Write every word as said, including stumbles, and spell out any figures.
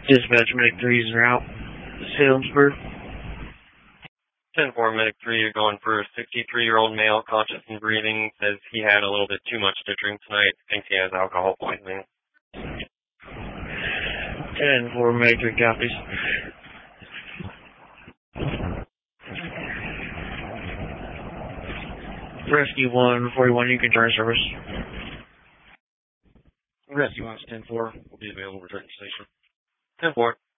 Dispatch Medic three is out. Salesburg. ten four, Medic three, you're going for a sixty-three-year-old male, conscious and breathing, says he had a little bit too much to drink tonight, thinks he has alcohol poisoning. ten four, Medic three copies. Rescue one forty-one, you can turn service. Rescue one ten four will be available to return to station. ten four.